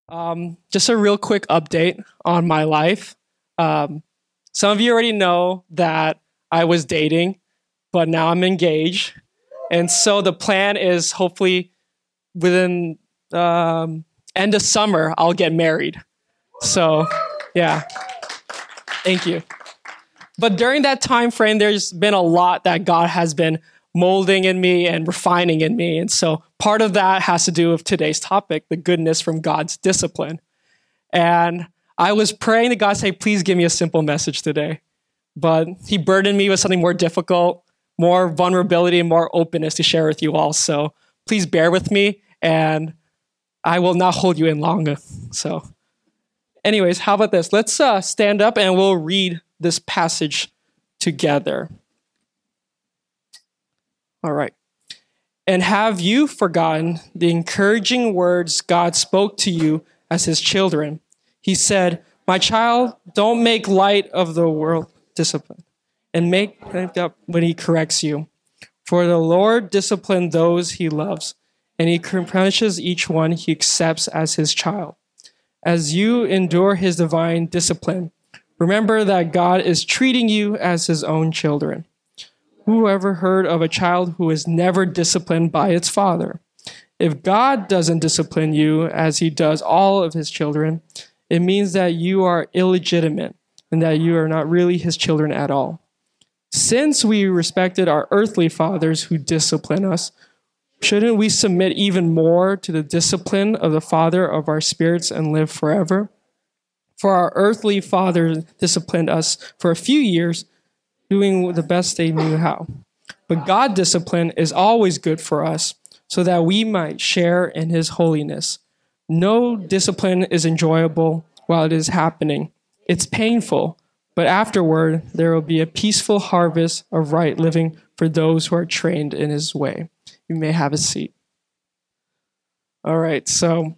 Just a real quick update on my life. Some of you already know that I was dating, but now I'm engaged. And so the plan is hopefully within end of summer, I'll get married. So, yeah, thank you. But during that time frame, there's been a lot that God has been molding in me and refining in me. And so part of that has to do with today's topic, the goodness from God's discipline. And I was praying to God, say, please give me a simple message today. But he burdened me with something more difficult, more vulnerability, and more openness to share with you all. So please bear with me, and I will not hold you in longer. So anyways, how about this? Let's stand up and we'll read this passage together. All right. And have you forgotten the encouraging words God spoke to you as his children? He said, my child, don't make light of the world discipline and make it up when he corrects you. For the Lord disciplines those he loves, and he punishes each one he accepts as his child. As you endure his divine discipline, remember that God is treating you as his own children. Who ever heard of a child who is never disciplined by its father? If God doesn't discipline you as he does all of his children, it means that you are illegitimate and that you are not really his children at all. Since we respected our earthly fathers who discipline us, shouldn't we submit even more to the discipline of the Father of our spirits and live forever? For our earthly fathers disciplined us for a few years, doing the best they knew how. But God's discipline is always good for us, so that we might share in his holiness. No discipline is enjoyable while it is happening. It's painful, but afterward there will be a peaceful harvest of right living for those who are trained in his way. You may have a seat. All right, so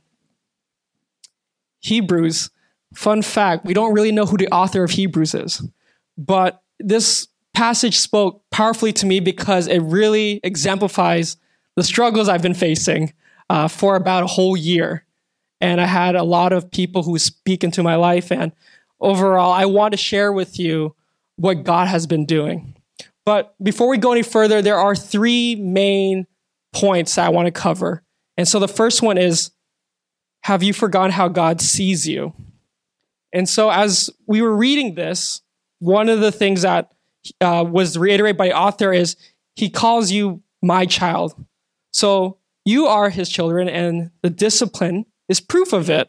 Hebrews. Fun fact, we don't really know who the author of Hebrews is, but this passage spoke powerfully to me because it really exemplifies the struggles I've been facing for about a whole year. And I had a lot of people who speak into my life. And overall, I want to share with you what God has been doing. But before we go any further, there are three main points that I want to cover. And so the first one is, have you forgotten how God sees you? And so as we were reading this, one of the things that was reiterated by the author is he calls you my child. So you are his children, and the discipline is proof of it.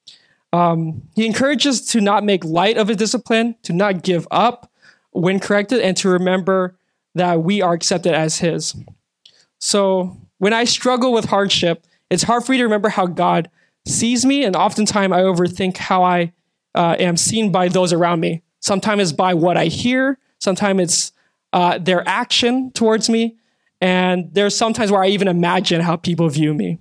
He encourages to not make light of his discipline, to not give up when corrected, and to remember that we are accepted as his. So when I struggle with hardship, it's hard for me to remember how God sees me, and oftentimes I overthink how I am seen by those around me. Sometimes it's by what I hear. Sometimes it's their action towards me. And there's sometimes where I even imagine how people view me.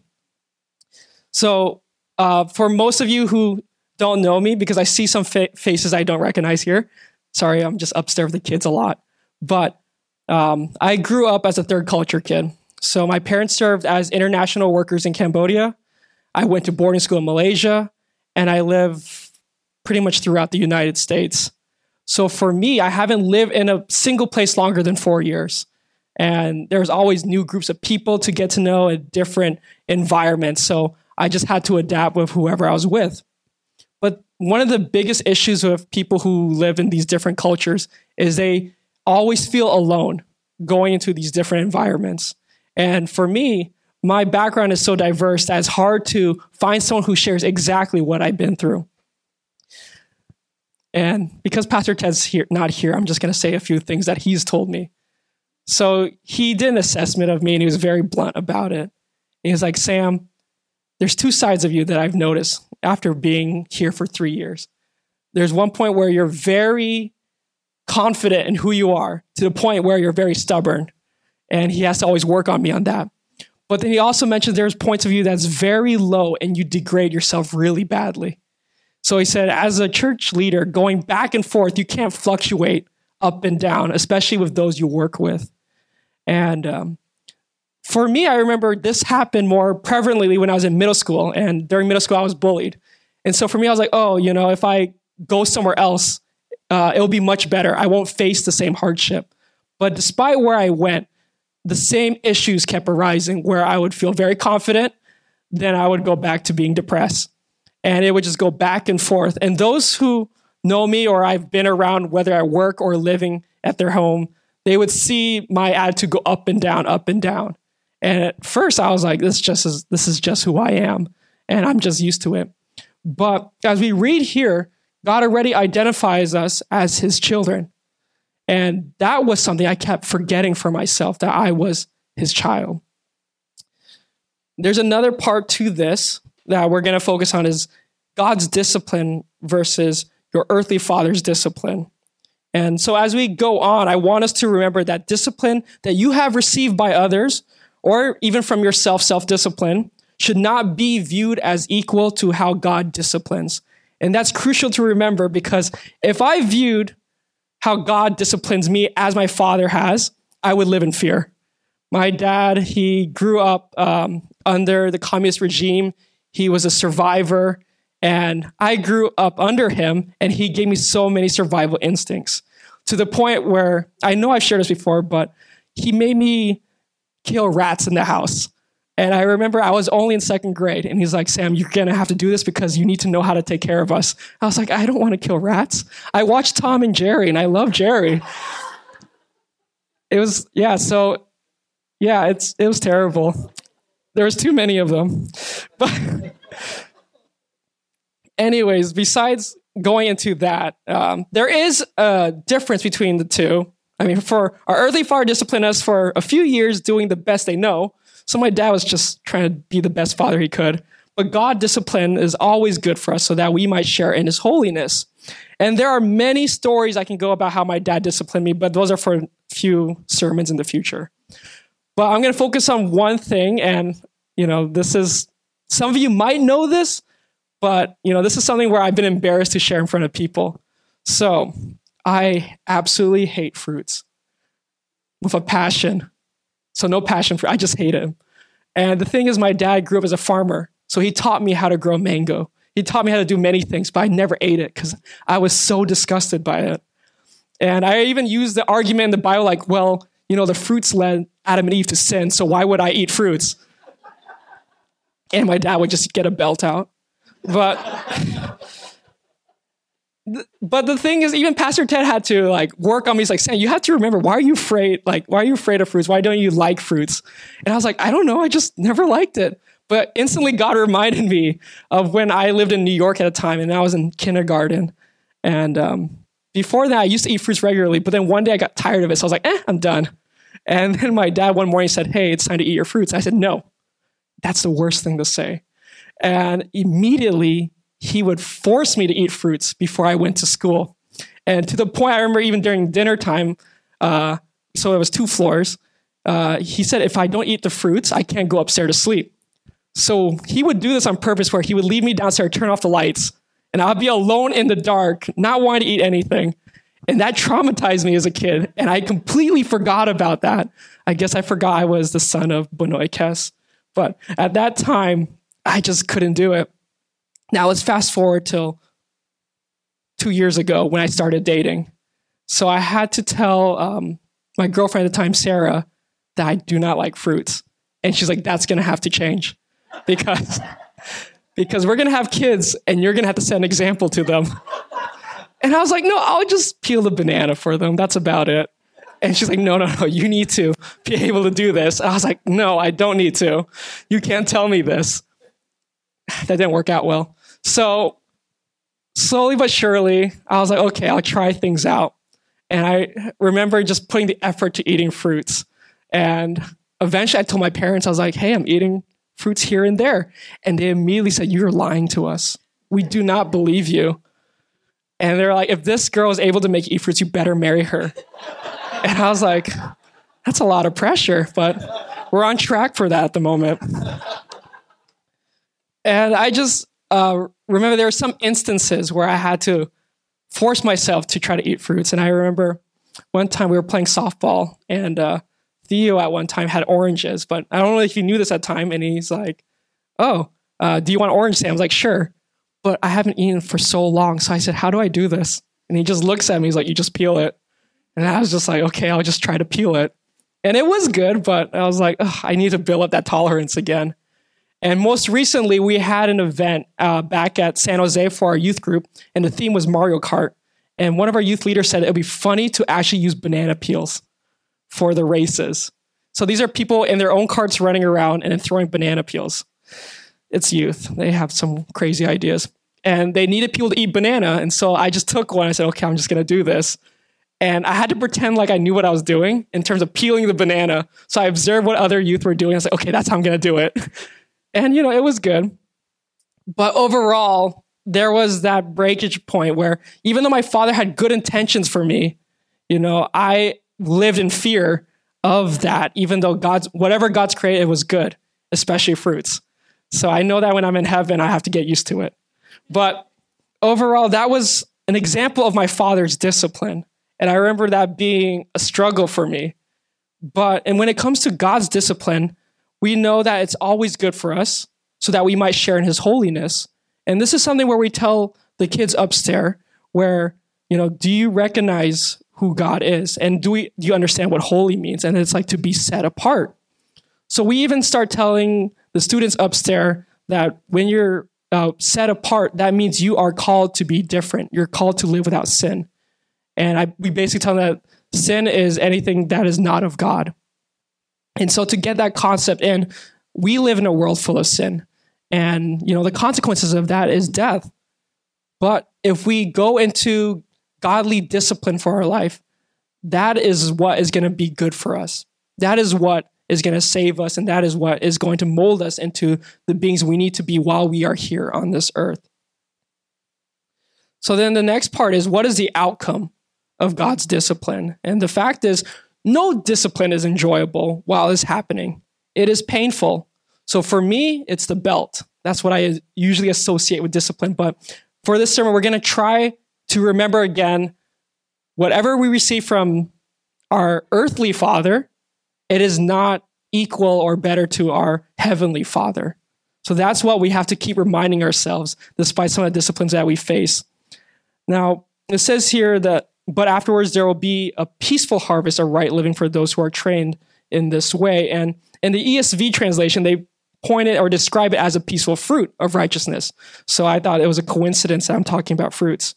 So for most of you who don't know me, because I see some faces I don't recognize here. Sorry, I'm just upstairs with the kids a lot. But I grew up as a third culture kid. So my parents served as international workers in Cambodia. I went to boarding school in Malaysia. And I live pretty much throughout the United States. So for me, I haven't lived in a single place longer than 4 years. And there's always new groups of people to get to know in different environments. So I just had to adapt with whoever I was with. But one of the biggest issues with people who live in these different cultures is they always feel alone going into these different environments. And for me, my background is so diverse that it's hard to find someone who shares exactly what I've been through. And because Pastor Ted's not here, I'm just going to say a few things that he's told me. So he did an assessment of me, and he was very blunt about it. He was like, Sam, there's two sides of you that I've noticed after being here for 3 years. There's one point where you're very confident in who you are, to the point where you're very stubborn. And he has to always work on me on that. But then he also mentioned there's points of you that's very low and you degrade yourself really badly. So he said, as a church leader, going back and forth, you can't fluctuate up and down, especially with those you work with. And for me, I remember this happened more prevalently when I was in middle school. And during middle school, I was bullied. And so for me, I was like, oh, if I go somewhere else, it'll be much better. I won't face the same hardship. But despite where I went, the same issues kept arising where I would feel very confident, then I would go back to being depressed. And it would just go back and forth. And those who know me or I've been around, whether at work or living at their home, they would see my attitude go up and down, up and down. And at first I was like, this is just who I am. And I'm just used to it. But as we read here, God already identifies us as his children. And that was something I kept forgetting for myself, that I was his child. There's another part to this that we're going to focus on is God's discipline versus your earthly father's discipline. And so as we go on, I want us to remember that discipline that you have received by others, or even from yourself, self-discipline, should not be viewed as equal to how God disciplines. And that's crucial to remember, because if I viewed how God disciplines me as my father has, I would live in fear. My dad, he grew up under the communist regime. He was a survivor, and I grew up under him, and he gave me so many survival instincts, to the point where, I know I've shared this before, but he made me kill rats in the house. And I remember I was only in second grade, and he's like, Sam, you're going to have to do this because you need to know how to take care of us. I was like, I don't want to kill rats. I watched Tom and Jerry, and I love Jerry. It was terrible. There was too many of them. But anyways, besides going into that, there is a difference between the two. I mean, for our earthly father disciplined us for a few years doing the best they know. So my dad was just trying to be the best father he could. But God discipline is always good for us so that we might share in his holiness. And there are many stories I can go about how my dad disciplined me, but those are for a few sermons in the future. But I'm going to focus on one thing. And, this is, some of you might know this, but, this is something where I've been embarrassed to share in front of people. So I absolutely hate fruits with a passion. So no passion for, I just hate him. And the thing is, my dad grew up as a farmer. So he taught me how to grow mango. He taught me how to do many things, but I never ate it because I was so disgusted by it. And I even used the argument in the Bible like, well, the fruits led Adam and Eve to sin, so why would I eat fruits? And my dad would just get a belt out. But the thing is, even Pastor Ted had to work on me. He's like, Sam, you have to remember, why are you afraid? Why are you afraid of fruits? Why don't you like fruits? And I was like, I don't know. I just never liked it. But instantly God reminded me of when I lived in New York at a time, and I was in kindergarten. And before that, I used to eat fruits regularly. But then one day I got tired of it. So I was like, I'm done. And then my dad one morning said, hey, it's time to eat your fruits. I said, no, that's the worst thing to say. And immediately he would force me to eat fruits before I went to school. And to the point, I remember even during dinner time, so it was 2 floors, he said, if I don't eat the fruits, I can't go upstairs to sleep. So he would do this on purpose, where he would leave me downstairs, turn off the lights, and I'd be alone in the dark, not wanting to eat anything. And that traumatized me as a kid. And I completely forgot about that. I guess I forgot I was the son of Benoit Kess. But at that time, I just couldn't do it. Now let's fast forward till 2 years ago when I started dating. So I had to tell my girlfriend at the time, Sarah, that I do not like fruits. And she's like, that's going to have to change because we're going to have kids and you're going to have to set an example to them. And I was like, no, I'll just peel the banana for them. That's about it. And she's like, no, you need to be able to do this. And I was like, no, I don't need to. You can't tell me this. That didn't work out well. So slowly but surely, I was like, okay, I'll try things out. And I remember just putting the effort to eating fruits. And eventually I told my parents, I was like, hey, I'm eating fruits here and there. And they immediately said, you're lying to us. We do not believe you. And they're like, if this girl is able to make you eat fruits, you better marry her. And I was like, that's a lot of pressure, but we're on track for that at the moment. And I just remember there were some instances where I had to force myself to try to eat fruits. And I remember one time we were playing softball, and Theo at one time had oranges, but I don't know if he knew this at the time. And he's like, oh, do you want orange, Sam? I was like, sure. but I haven't eaten for so long. So I said, how do I do this? And he just looks at me. He's like, you just peel it. And I was just like, okay, I'll just try to peel it. And it was good, but I was like, I need to build up that tolerance again. And most recently, we had an event back at San Jose for our youth group, and the theme was Mario Kart. And one of our youth leaders said it would be funny to actually use banana peels for the races. So these are people in their own carts running around and then throwing banana peels. It's youth. They have some crazy ideas. And they needed people to eat banana. And so I just took one. I said, okay, I'm just going to do this. And I had to pretend like I knew what I was doing in terms of peeling the banana. So I observed what other youth were doing. I was like, okay, that's how I'm going to do it. And, it was good. But overall, there was that breakage point where even though my father had good intentions for me, I lived in fear of that, even though whatever God's created was good, especially fruits. So I know that when I'm in heaven, I have to get used to it. But overall, that was an example of my father's discipline. And I remember that being a struggle for me. And when it comes to God's discipline, we know that it's always good for us so that we might share in his holiness. And this is something where we tell the kids upstairs where, do you recognize who God is? And do you understand what holy means? And it's like to be set apart. So we even start telling the students upstairs that when you're set apart, that means you are called to be different. You're called to live without sin. And we basically tell them that sin is anything that is not of God. And so to get that concept in, we live in a world full of sin. And, the consequences of that is death. But if we go into godly discipline for our life, that is what is going to be good for us. That is what is going to save us. And that is what is going to mold us into the beings we need to be while we are here on this earth. So then the next part is, what is the outcome of God's discipline? And the fact is, no discipline is enjoyable while it's happening. It is painful. So for me, it's the belt. That's what I usually associate with discipline. But for this sermon, we're going to try to remember again, whatever we receive from our earthly father, it is not equal or better to our heavenly Father. So that's what we have to keep reminding ourselves, despite some of the disciplines that we face. Now, it says here that, but afterwards there will be a peaceful harvest of right living for those who are trained in this way. And in the ESV translation, they point it or describe it as a peaceful fruit of righteousness. So I thought it was a coincidence that I'm talking about fruits.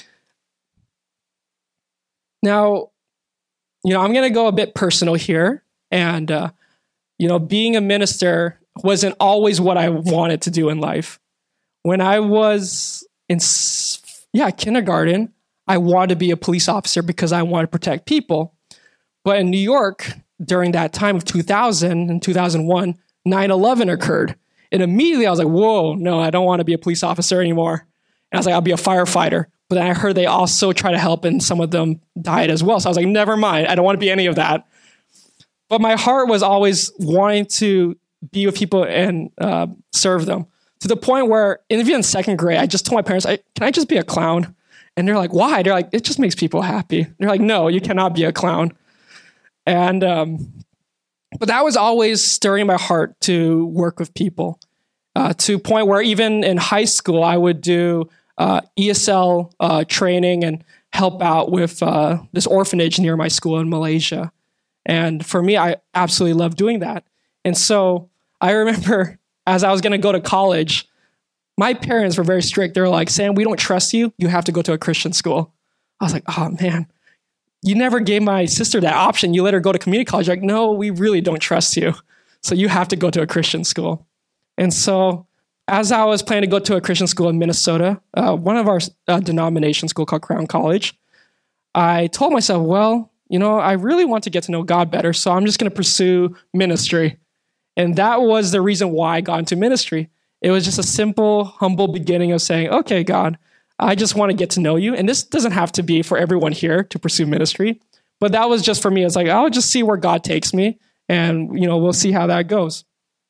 Now, I'm going to go a bit personal here. And, being a minister wasn't always what I wanted to do in life. When I was in kindergarten, I wanted to be a police officer because I wanted to protect people. But in New York, during that time of 2000 and 2001, 9/11 occurred. And immediately I was like, whoa, no, I don't want to be a police officer anymore. And I was like, I'll be a firefighter. But then I heard they also try to help and some of them died as well. So I was like, never mind. I don't want to be any of that. But my heart was always wanting to be with people and serve them. To the point where, even in second grade, I just told my parents, can I just be a clown? And they're like, why? They're like, it just makes people happy. They're like, no, you cannot be a clown. And but that was always stirring my heart to work with people. To a point where even in high school, I would do ESL training and help out with this orphanage near my school in Malaysia. And for me, I absolutely love doing that. And so I remember as I was going to go to college, my parents were very strict. They were like, Sam, we don't trust you. You have to go to a Christian school. I was like, oh man, you never gave my sister that option. You let her go to community college. Like, no, we really don't trust you. So you have to go to a Christian school. And so as I was planning to go to a Christian school in Minnesota, one of our denomination school called Crown College, I told myself, well, I really want to get to know God better, so I'm just going to pursue ministry. And that was the reason why I got into ministry. It was just a simple, humble beginning of saying, okay, God, I just want to get to know you. And this doesn't have to be for everyone here to pursue ministry, but that was just for me. It's like, I'll just see where God takes me and, we'll see how that goes.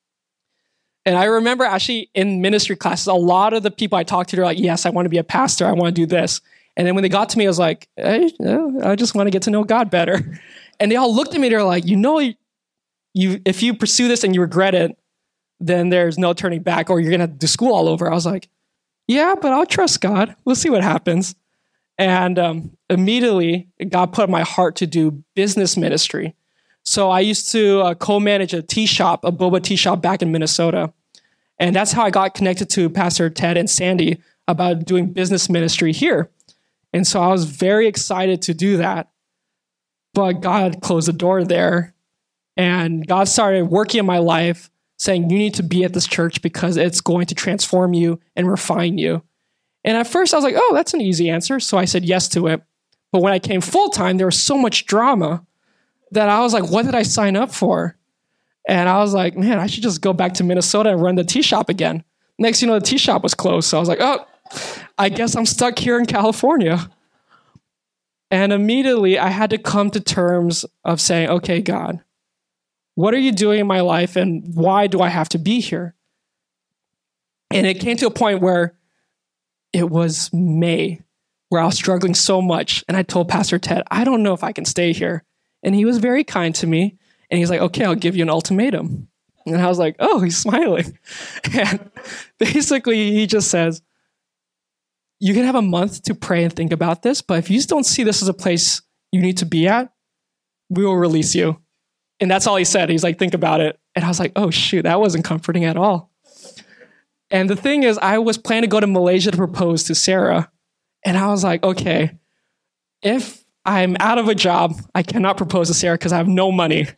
And I remember actually in ministry classes, a lot of the people I talked to, they're like, yes, I want to be a pastor. I want to do this. And then when they got to me, I was like, hey, I just want to get to know God better. And they all looked at me. They're like, if you pursue this and you regret it, then there's no turning back or you're going to do school all over. I was like, yeah, but I'll trust God. We'll see what happens. And immediately, God put in my heart to do business ministry. So I used to co-manage a tea shop, a boba tea shop back in Minnesota. And that's how I got connected to Pastor Ted and Sandy about doing business ministry here. And so I was very excited to do that. But God closed the door there. And God started working in my life, saying, you need to be at this church because it's going to transform you and refine you. And at first I was like, oh, that's an easy answer. So I said yes to it. But when I came full time, there was so much drama that I was like, what did I sign up for? And I was like, man, I should just go back to Minnesota and run the tea shop again. Next, the tea shop was closed. So I was like, oh, I guess I'm stuck here in California. And immediately I had to come to terms of saying, okay, God, what are you doing in my life and why do I have to be here? And it came to a point where it was May, where I was struggling so much. And I told Pastor Ted, I don't know if I can stay here. And he was very kind to me. And he's like, okay, I'll give you an ultimatum. And I was like, oh, he's smiling. And basically he just says, you can have a month to pray and think about this, but if you just don't see this as a place you need to be at, we will release you. And that's all he said. He's like, think about it. And I was like, oh, shoot, that wasn't comforting at all. And the thing is, I was planning to go to Malaysia to propose to Sarah. And I was like, okay, if I'm out of a job, I cannot propose to Sarah because I have no money.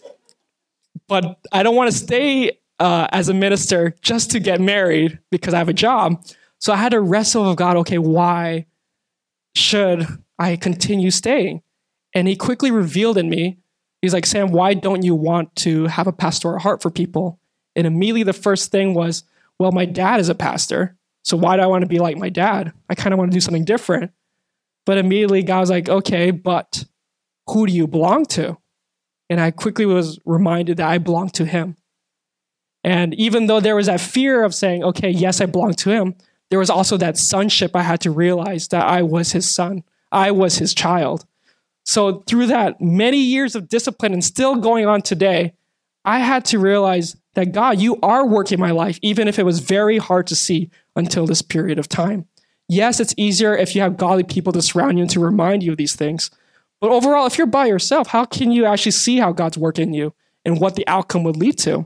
But I don't want to stay as a minister just to get married because I have a job. So I had to wrestle with God, okay, why should I continue staying? And he quickly revealed in me, he's like, Sam, why don't you want to have a pastoral heart for people? And immediately the first thing was, well, my dad is a pastor. So why do I want to be like my dad? I kind of want to do something different. But immediately God was like, okay, but who do you belong to? And I quickly was reminded that I belong to him. And even though there was that fear of saying, okay, yes, I belong to him, there was also that sonship I had to realize that I was his son. I was his child. So through that many years of discipline and still going on today, I had to realize that God, you are working my life, even if it was very hard to see until this period of time. Yes, it's easier if you have godly people to surround you and to remind you of these things. But overall, if you're by yourself, how can you actually see how God's working in you and what the outcome would lead to?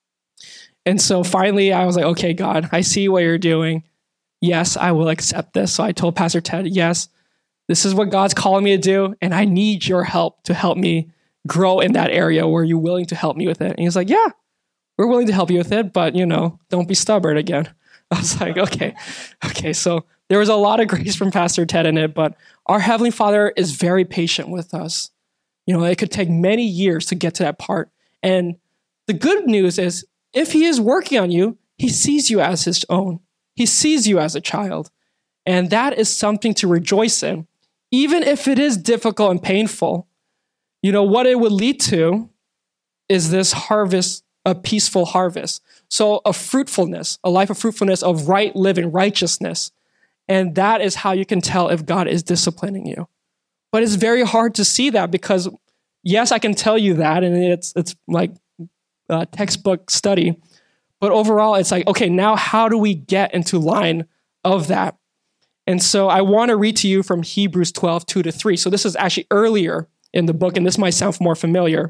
And so finally, I was like, okay, God, I see what you're doing. Yes, I will accept this. So I told Pastor Ted, yes, this is what God's calling me to do, and I need your help to help me grow in that area. Were you willing to help me with it? And he's like, yeah, we're willing to help you with it, but, don't be stubborn again. I was like, okay. So there was a lot of grace from Pastor Ted in it, but our Heavenly Father is very patient with us. It could take many years to get to that part. And the good news is, if he is working on you, he sees you as his own. He sees you as a child. And that is something to rejoice in. Even if it is difficult and painful, what it would lead to is this harvest, a peaceful harvest. So a fruitfulness, a life of fruitfulness, of right living, righteousness. And that is how you can tell if God is disciplining you. But it's very hard to see that because, yes, I can tell you that, and it's like a textbook study. But overall, it's like, okay, now how do we get into line of that? And so I want to read to you from Hebrews 12, 2-3. So this is actually earlier in the book, and this might sound more familiar.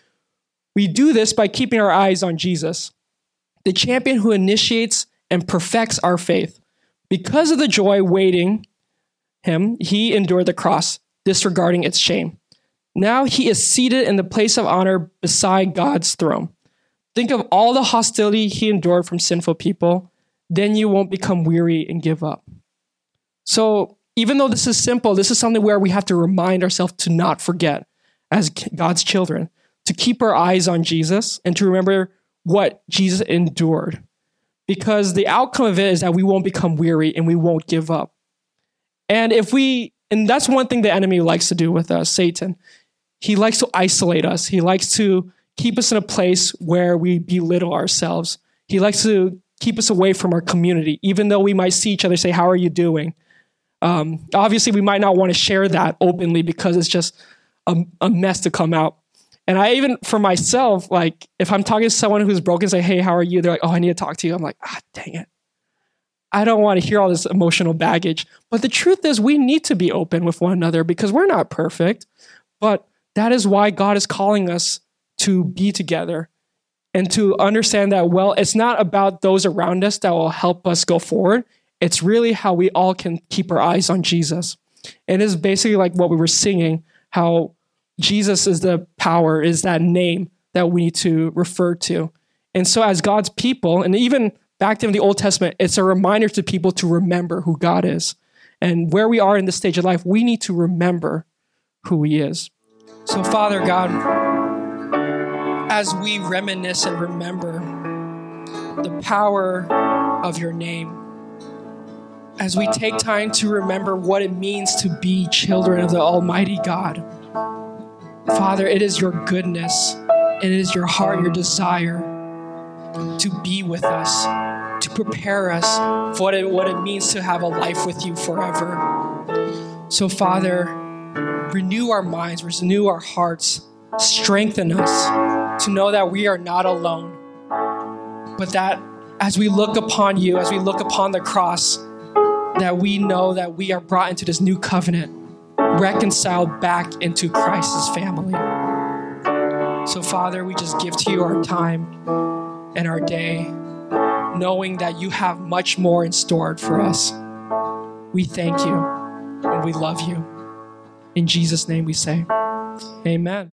We do this by keeping our eyes on Jesus, the champion who initiates and perfects our faith. Because of the joy waiting him, he endured the cross, disregarding its shame. Now he is seated in the place of honor beside God's throne. Think of all the hostility he endured from sinful people. Then you won't become weary and give up. So even though this is simple, this is something where we have to remind ourselves to not forget as God's children, to keep our eyes on Jesus and to remember what Jesus endured. Because the outcome of it is that we won't become weary and we won't give up. And that's one thing the enemy likes to do with us, Satan. He likes to isolate us. He likes to keep us in a place where we belittle ourselves. He likes to keep us away from our community, even though we might see each other say, how are you doing? Obviously, we might not want to share that openly because it's just a mess to come out. And I even, for myself, like if I'm talking to someone who's broken, say, hey, how are you? They're like, oh, I need to talk to you. I'm like, dang it. I don't want to hear all this emotional baggage. But the truth is, we need to be open with one another because we're not perfect. But that is why God is calling us to be together and to understand that, well, it's not about those around us that will help us go forward. It's really how we all can keep our eyes on Jesus. And it's basically like what we were singing, how Jesus is the power, is that name that we need to refer to. And so as God's people, and even back in the Old Testament, it's a reminder to people to remember who God is. And where we are in this stage of life, we need to remember who he is. So Father God, as we reminisce and remember the power of your name, as we take time to remember what it means to be children of the Almighty God, Father, it is your goodness, it is your heart, your desire to be with us, to prepare us for what it means to have a life with you forever. So Father, renew our minds, renew our hearts, strengthen us to know that we are not alone, but that as we look upon you, as we look upon the cross, that we know that we are brought into this new covenant, reconciled back into Christ's family. So Father, we just give to you our time and our day, knowing that you have much more in store for us. We thank you and we love you. In Jesus' name we say, amen.